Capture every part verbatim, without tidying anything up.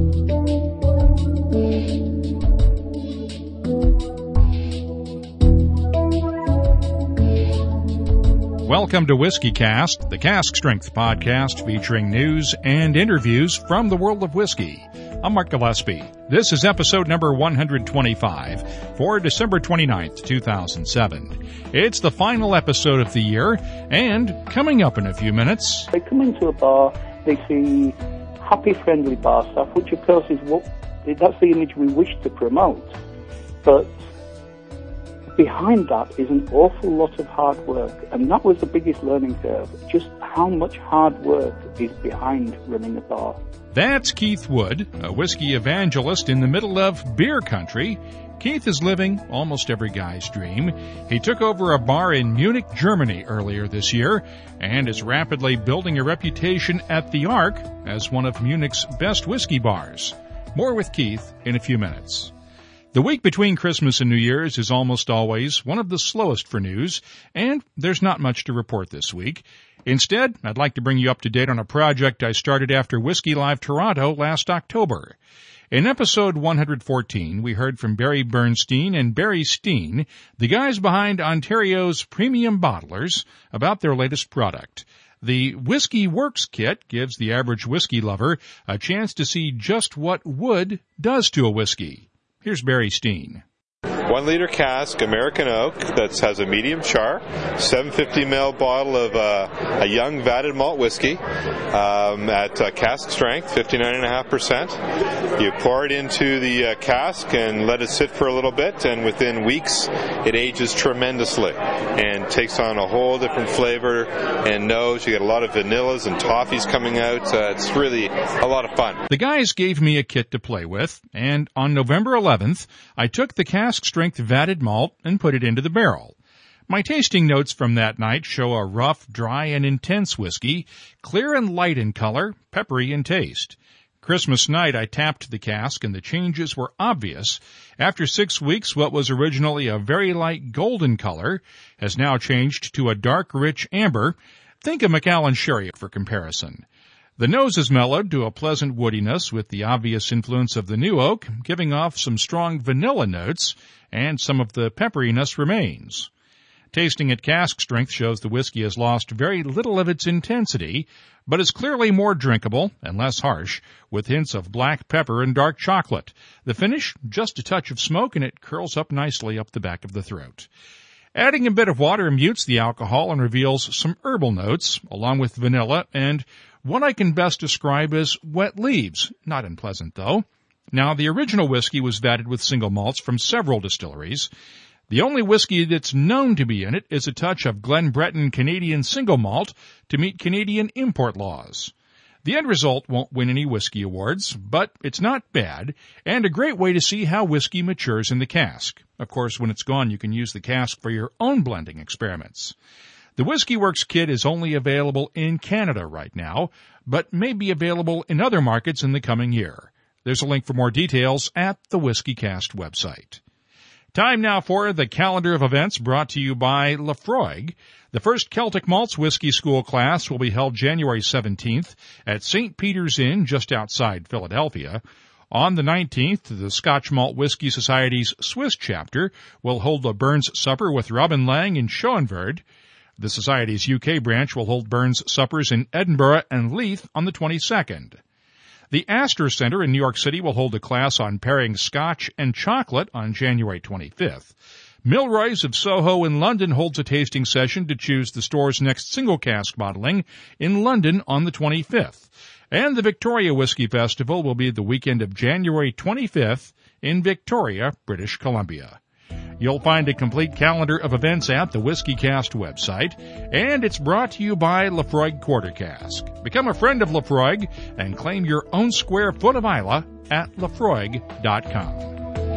Welcome to Whiskey Cast, the cask strength podcast featuring news and interviews from the world of whiskey. I'm Mark Gillespie. This is episode number one hundred twenty-five for December twenty-ninth, two thousand seven. It's the final episode of the year, and coming up in a few minutes... They come into a bar, they see happy, friendly bar staff, which of course is what, that's the image we wish to promote. But behind that is an awful lot of hard work, and that was the biggest learning curve, just how much hard work is behind running a bar. That's Keith Wood, a whiskey evangelist in the middle of beer country. Keith is living almost every guy's dream. He took over a bar in Munich, Germany earlier this year, and is rapidly building a reputation at the Ark as one of Munich's best whiskey bars. More with Keith in a few minutes. The week between Christmas and New Year's is almost always one of the slowest for news, and there's not much to report this week. Instead, I'd like to bring you up to date on a project I started after Whiskey Live Toronto last October. In episode one hundred fourteen, we heard from Barry Bernstein and Barry Steen, the guys behind Ontario's premium bottlers, about their latest product. The Whiskey Works kit gives the average whiskey lover a chance to see just what wood does to a whiskey. Here's Barry Steen. One liter cask, American oak, that has a medium char, seven hundred fifty milliliter bottle of uh, a young vatted malt whiskey um, at uh, cask strength, fifty-nine point five percent. You pour it into the uh, cask and let it sit for a little bit, and within weeks it ages tremendously and takes on a whole different flavor and nose. You get a lot of vanillas and toffees coming out. Uh, it's really a lot of fun. The guys gave me a kit to play with, and on November eleventh, I took the cask strength vatted malt and put it into the barrel. My tasting notes from that night show a rough, dry, and intense whiskey, clear and light in color, peppery in taste. Christmas night, I tapped the cask, and the changes were obvious. After six weeks, what was originally a very light golden color has now changed to a dark, rich amber. Think of Macallan Sherry for comparison. The nose is mellowed to a pleasant woodiness with the obvious influence of the new oak, giving off some strong vanilla notes, and some of the pepperiness remains. Tasting at cask strength shows the whiskey has lost very little of its intensity, but is clearly more drinkable and less harsh, with hints of black pepper and dark chocolate. The finish, just a touch of smoke, and it curls up nicely up the back of the throat. Adding a bit of water mutes the alcohol and reveals some herbal notes, along with vanilla and what I can best describe as wet leaves. Not unpleasant, though. Now, the original whiskey was vatted with single malts from several distilleries. The only whiskey that's known to be in it is a touch of Glen Breton Canadian single malt to meet Canadian import laws. The end result won't win any whiskey awards, but it's not bad, and a great way to see how whiskey matures in the cask. Of course, when it's gone, you can use the cask for your own blending experiments. The Whiskey Works kit is only available in Canada right now, but may be available in other markets in the coming year. There's a link for more details at the Whiskey Cast website. Time now for the calendar of events brought to you by Laphroaig. The first Celtic Malts Whiskey School class will be held January seventeenth at Saint Peter's Inn just outside Philadelphia. On the nineteenth, the Scotch Malt Whiskey Society's Swiss chapter will hold a Burns Supper with Robin Lang in Schoenverd. The Society's U K branch will hold Burns Suppers in Edinburgh and Leith on the twenty-second. The Astor Center in New York City will hold a class on pairing Scotch and chocolate on January twenty-fifth. Milroy's of Soho in London holds a tasting session to choose the store's next single cask bottling in London on the twenty-fifth. And the Victoria Whiskey Festival will be the weekend of January twenty-fifth in Victoria, British Columbia. You'll find a complete calendar of events at the Whiskey Cast website, and it's brought to you by Laphroaig Quarter Cask. Become a friend of Laphroaig and claim your own square foot of Islay at laphroaig dot com.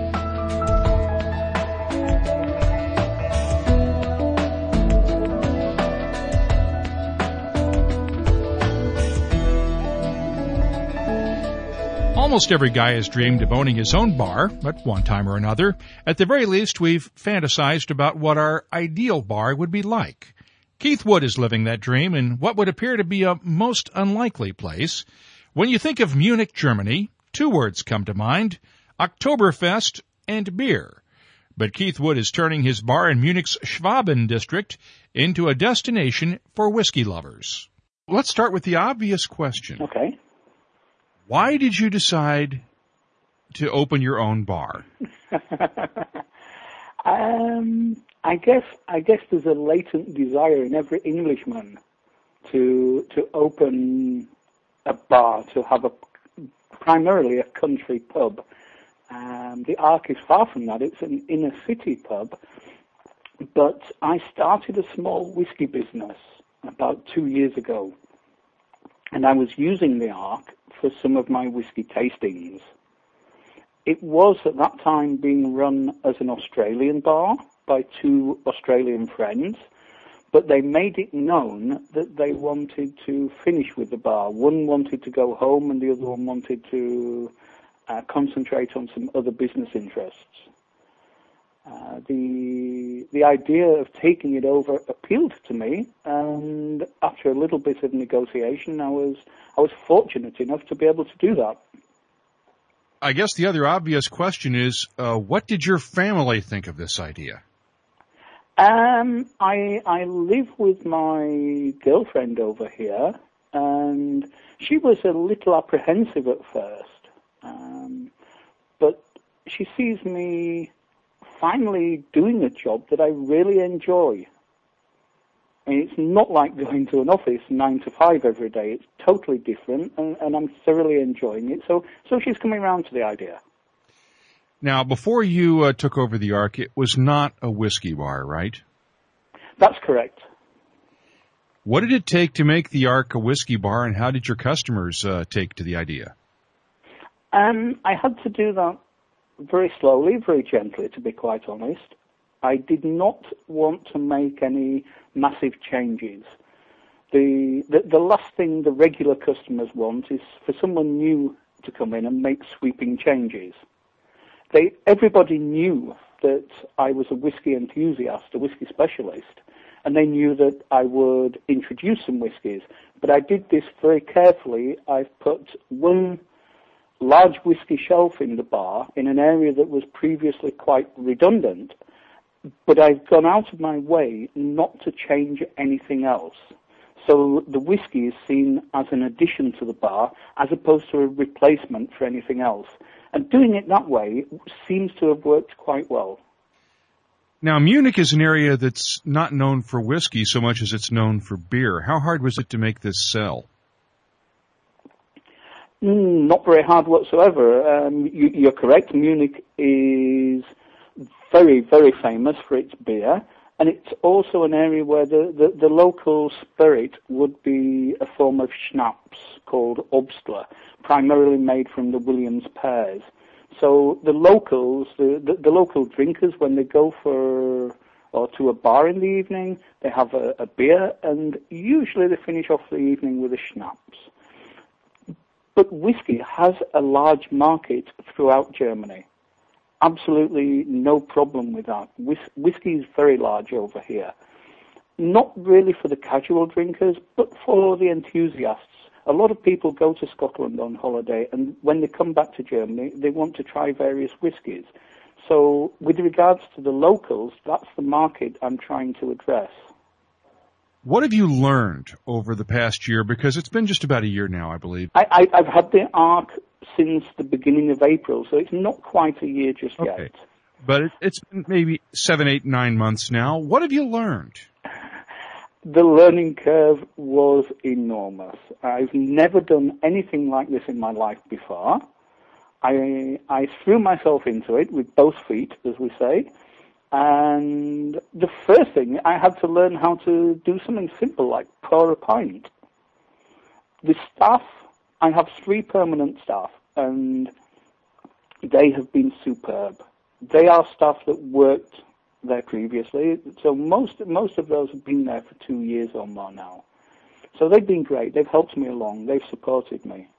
Almost every guy has dreamed of owning his own bar at one time or another. At the very least, we've fantasized about what our ideal bar would be like. Keith Wood is living that dream in what would appear to be a most unlikely place. When you think of Munich, Germany, two words come to mind, Oktoberfest and beer. But Keith Wood is turning his bar in Munich's Schwaben district into a destination for whiskey lovers. Let's start with the obvious question. Okay. Why did you decide to open your own bar? um, I guess I guess there's a latent desire in every Englishman to to open a bar, to have a primarily a country pub. Um, the Ark is far from that. It's an inner city pub. But I started a small whiskey business about two years ago, and I was using the Ark for some of my whiskey tastings. It was at that time being run as an Australian bar by two Australian friends, but they made it known that they wanted to finish with the bar. One wanted to go home and the other one wanted to uh, concentrate on some other business interests. Uh, the the idea of taking it over appealed to me, and after a little bit of negotiation, I was I was fortunate enough to be able to do that. I guess the other obvious question is, uh, what did your family think of this idea? Um, I I live with my girlfriend over here, and she was a little apprehensive at first, um, but she sees me finally doing a job that I really enjoy. I mean, it's not like going to an office nine to five every day. It's totally different, and, and I'm thoroughly enjoying it. So, so she's coming around to the idea. Now, before you uh, took over the Ark, it was not a whiskey bar, right? That's correct. What did it take to make the Ark a whiskey bar, and how did your customers uh, take to the idea? Um, I had to do that very slowly, very gently, to be quite honest. I did not want to make any massive changes. The, the the last thing the regular customers want is for someone new to come in and make sweeping changes. They everybody knew that I was a whiskey enthusiast, a whiskey specialist, and they knew that I would introduce some whiskies. But I did this very carefully. I've put one large whiskey shelf in the bar in an area that was previously quite redundant, but I've gone out of my way not to change anything else. So the whiskey is seen as an addition to the bar as opposed to a replacement for anything else. And doing it that way seems to have worked quite well. Now, Munich is an area that's not known for whiskey so much as it's known for beer. How hard was it to make this sell? Mm, not very hard whatsoever. Um, you, you're correct. Munich is very, very famous for its beer, and it's also an area where the, the, the local spirit would be a form of schnapps called Obstler, primarily made from the Williams pears. So the locals, the, the, the local drinkers, when they go for or to a bar in the evening, they have a, a beer, and usually they finish off the evening with a schnapps. But whiskey has a large market throughout Germany. Absolutely no problem with that. Whis- whiskey is very large over here. Not really for the casual drinkers, but for the enthusiasts. A lot of people go to Scotland on holiday, and when they come back to Germany, they want to try various whiskies. So with regards to the locals, that's the market I'm trying to address. What have you learned over the past year? Because it's been just about a year now, I believe. I, I, I've had the Ark since the beginning of April, so it's not quite a year just okay. yet. But it, it's been maybe seven, eight, nine months now. What have you learned? The learning curve was enormous. I've never done anything like this in my life before. I, I threw myself into it with both feet, as we say. And the first thing, I had to learn how to do something simple like pour a pint. The staff, I have three permanent staff, and they have been superb. They are staff that worked there previously, so most most of those have been there for two years or more now. So they've been great. They've helped me along. They've supported me.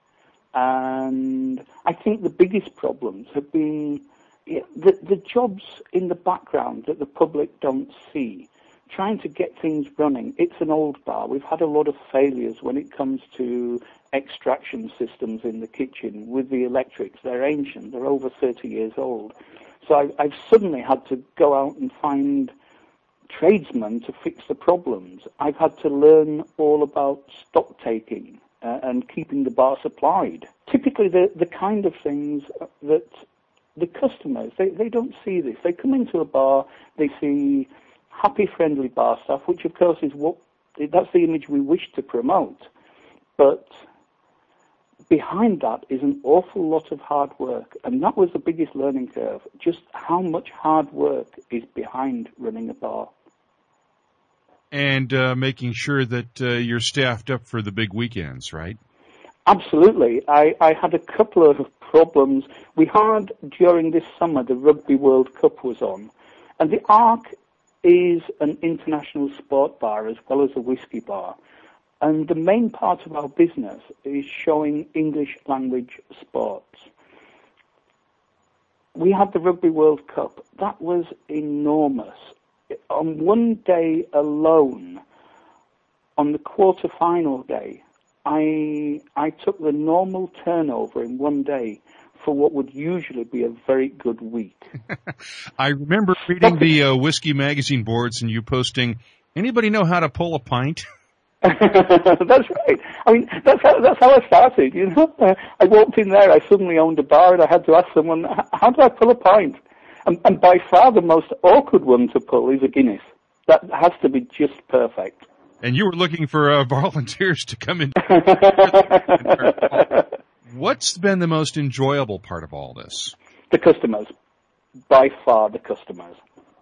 And I think the biggest problems have been the, the jobs in the background that the public don't see, trying to get things running. It's an old bar. We've had a lot of failures when it comes to extraction systems in the kitchen with the electrics. They're ancient. They're over thirty years old. So I, I've suddenly had to go out and find tradesmen to fix the problems. I've had to learn all about stock taking uh, and keeping the bar supplied. Typically the, the kind of things that the customers, they, they don't see this. They come into a bar, they see happy, friendly bar staff, which of course is what, that's the image we wish to promote. But behind that is an awful lot of hard work, and that was the biggest learning curve, just how much hard work is behind running a bar. And uh, making sure that uh, you're staffed up for the big weekends, right? Absolutely. I, I had a couple of problems. We had, during this summer, the Rugby World Cup was on, and the Ark is an international sport bar as well as a whiskey bar. And the main part of our business is showing English language sports. We had the Rugby World Cup. That was enormous. On one day alone, on the quarter-final day, I I took the normal turnover in one day for what would usually be a very good week. I remember reading the uh, Whiskey Magazine boards and you posting, anybody know how to pull a pint? That's right. I mean, that's how, that's how I started, you know. Uh, I walked in there, I suddenly owned a bar, and I had to ask someone, how do I pull a pint? And, and by far the most awkward one to pull is a Guinness. That has to be just perfect. And you were looking for uh, volunteers to come in. What's been the most enjoyable part of all this? The customers. By far the customers.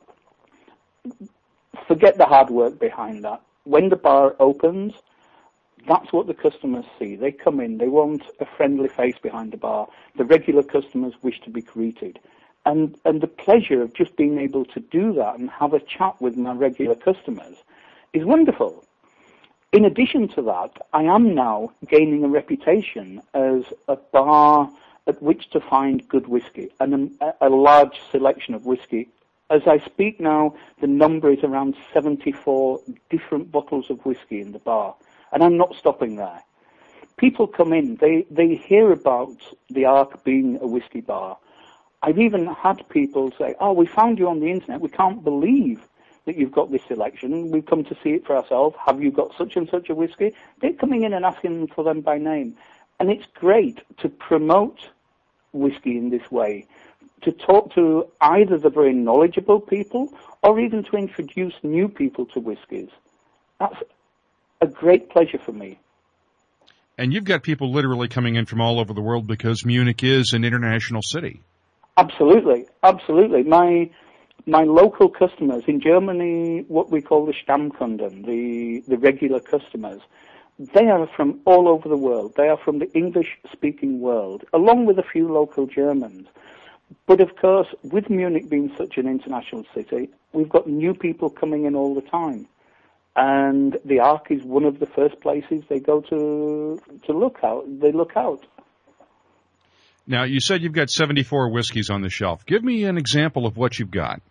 Forget the hard work behind that. When the bar opens, that's what the customers see. They come in, they want a friendly face behind the bar. The regular customers wish to be greeted. And and the pleasure of just being able to do that and have a chat with my regular customers is wonderful. In addition to that, I am now gaining a reputation as a bar at which to find good whiskey, and a, a large selection of whiskey. As I speak now, the number is around seventy-four different bottles of whiskey in the bar, and I'm not stopping there. People come in, they, they hear about the Ark being a whiskey bar. I've even had people say, oh, we found you on the internet, we can't believe that you've got this selection, we've come to see it for ourselves, have you got such and such a whiskey? They're coming in and asking for them by name. And it's great to promote whiskey in this way, to talk to either the very knowledgeable people or even to introduce new people to whiskies. That's a great pleasure for me. And you've got people literally coming in from all over the world because Munich is an international city. Absolutely, absolutely. My my local customers in Germany, what we call the Stammkunden, the, the regular customers, they are from all over the world. They are from the English-speaking world, along with a few local Germans. But of course, with Munich being such an international city, we've got new people coming in all the time. And the Ark is one of the first places they go to to look out. They look out. Now, you said you've got seventy-four whiskeys on the shelf. Give me an example of what you've got.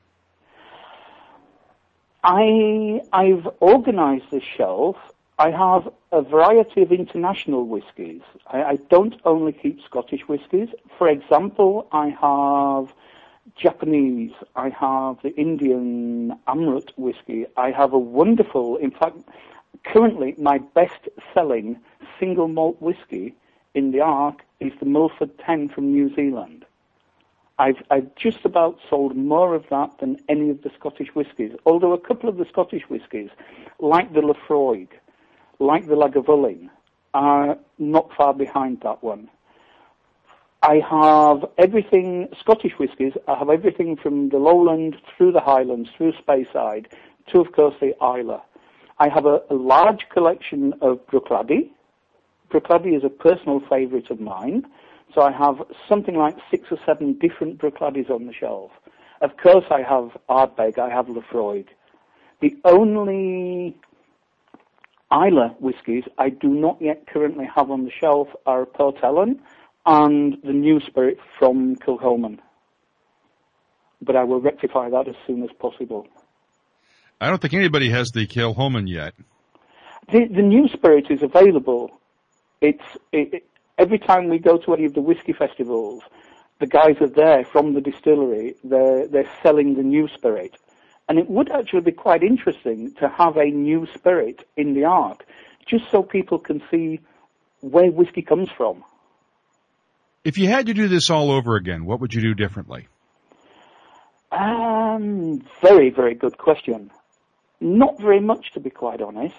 I, I've organized the shelf. I have a variety of international whiskies. I, I don't only keep Scottish whiskies. For example, I have Japanese. I have the Indian Amrut whiskey. I have a wonderful, in fact, currently my best-selling single malt whiskey in the Ark is the Milford ten from New Zealand. I've, I've just about sold more of that than any of the Scottish whiskies, although a couple of the Scottish whiskies, like the Laphroaig, like the Lagavulin, are not far behind that one. I have everything, Scottish whiskies, I have everything from the Lowland through the Highlands, through Speyside, to, of course, the Islay. I have a, a large collection of Bruichladdich. Bruichladdich is a personal favourite of mine, so I have something like six or seven different Bruichladdich on the shelf. Of course, I have Ardbeg, I have Laphroaig. The only Islay whiskies I do not yet currently have on the shelf are Port Ellen and the new spirit from Kilchoman. But I will rectify that as soon as possible. I don't think anybody has the Kilchoman yet. The, the new spirit is available. It's it, it, every time we go to any of the whiskey festivals, the guys are there from the distillery. They're they're selling the new spirit, and it would actually be quite interesting to have a new spirit in the Ark, just so people can see where whiskey comes from. If you had to do this all over again, what would you do differently? Um, very, very good question. Not very much, to be quite honest.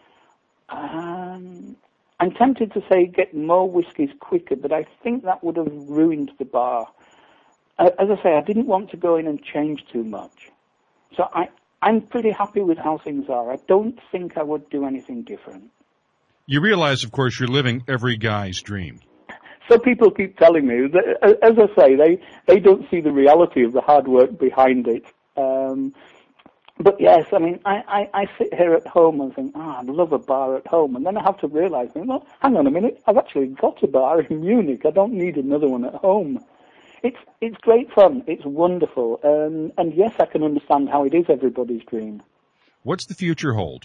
Um, I'm tempted to say get more whiskies quicker, but I think that would have ruined the bar. Uh, as I say, I didn't want to go in and change too much. So I, I'm pretty happy with how things are. I don't think I would do anything different. You realize, of course, you're living every guy's dream. So people keep telling me, that, as I say, they, they don't see the reality of the hard work behind it. Um, but yes, I mean, I, I, I sit here at home and think, ah, oh, I'd love a bar at home. And then I have to realize, well, hang on a minute, I've actually got a bar in Munich. I don't need another one at home. It's it's great fun. It's wonderful. Um, and yes, I can understand how it is everybody's dream. What's the future hold?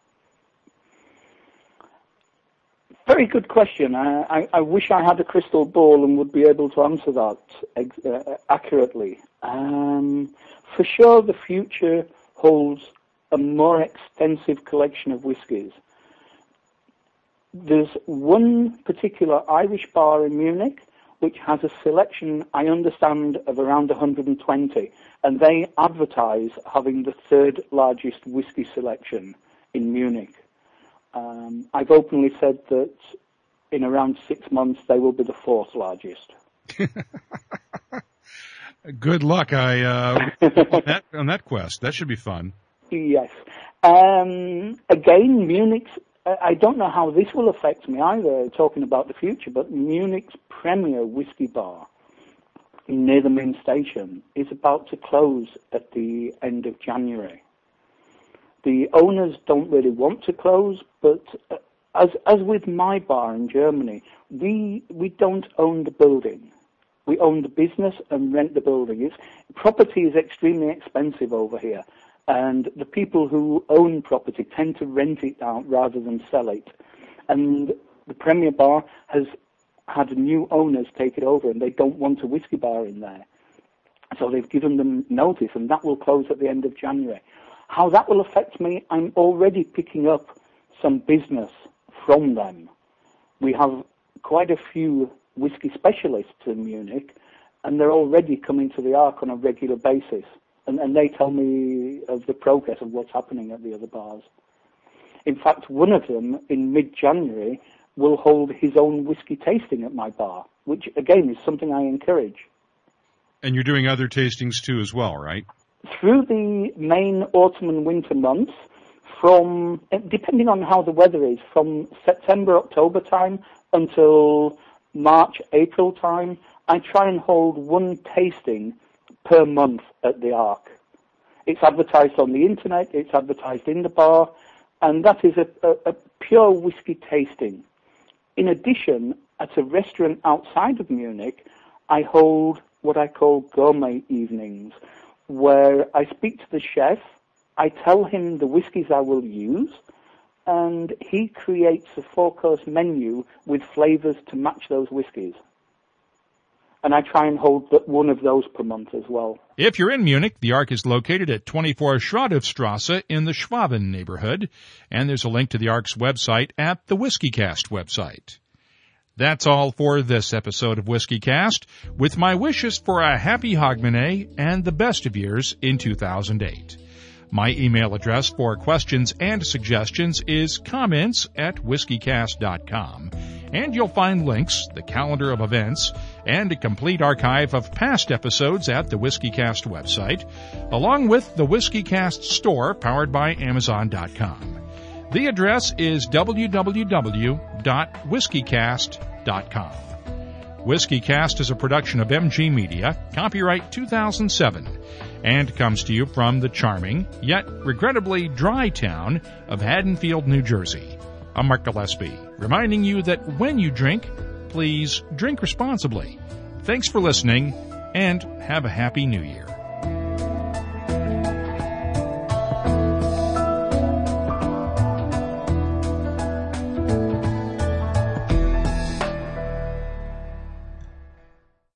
Very good question. I, I, I wish I had a crystal ball and would be able to answer that ex- uh, accurately. Um, for sure, the future holds a more extensive collection of whiskies. There's one particular Irish bar in Munich which has a selection, I understand, of around one hundred twenty, and they advertise having the third largest whiskey selection in Munich. Um, I've openly said that in around six months they will be the fourth largest. Good luck, I uh, on, that, on that quest. That should be fun. Yes. Um, again, Munich's, I don't know how this will affect me either, talking about the future, but Munich's premier whiskey bar near the main station is about to close at the end of January. The owners don't really want to close, but as as with my bar in Germany, we we don't own the building. We own the business and rent the building. It's, property is extremely expensive over here, and the people who own property tend to rent it out rather than sell it. And the Premier Bar has had new owners take it over, and they don't want a whiskey bar in there. So they've given them notice, and that will close at the end of January. How that will affect me, I'm already picking up some business from them. We have quite a few whiskey specialists in Munich, and they're already coming to the Ark on a regular basis. And, and they tell me of the progress of what's happening at the other bars. In fact, one of them, in mid-January, will hold his own whiskey tasting at my bar, which, again, is something I encourage. And you're doing other tastings, too, as well, right? Through the main autumn and winter months, from, depending on how the weather is, from September, October time until March, April time, I try and hold one tasting per month at the Ark. It's advertised on the internet, it's advertised in the bar, and that is a, a, a pure whiskey tasting. In addition, at a restaurant outside of Munich, I hold what I call gourmet evenings, where I speak to the chef, I tell him the whiskies I will use, and he creates a four-course menu with flavours to match those whiskies. And I try and hold one of those per month as well. If you're in Munich, the Ark is located at twenty-four Schradhofstrasse in the Schwaben neighborhood, and there's a link to the Ark's website at the WhiskeyCast website. That's all for this episode of WhiskeyCast, with my wishes for a happy Hogmanay and the best of years in two thousand eight. My email address for questions and suggestions is comments at whiskeycast dot com, and you'll find links, the calendar of events, and a complete archive of past episodes at the WhiskeyCast website, along with the WhiskeyCast store powered by amazon dot com. The address is w w w dot whiskeycast dot com. WhiskeyCast is a production of M G Media, copyright two thousand seven, and comes to you from the charming, yet regrettably dry town of Haddonfield, New Jersey. I'm Mark Gillespie, reminding you that when you drink, please drink responsibly. Thanks for listening, and have a happy New Year.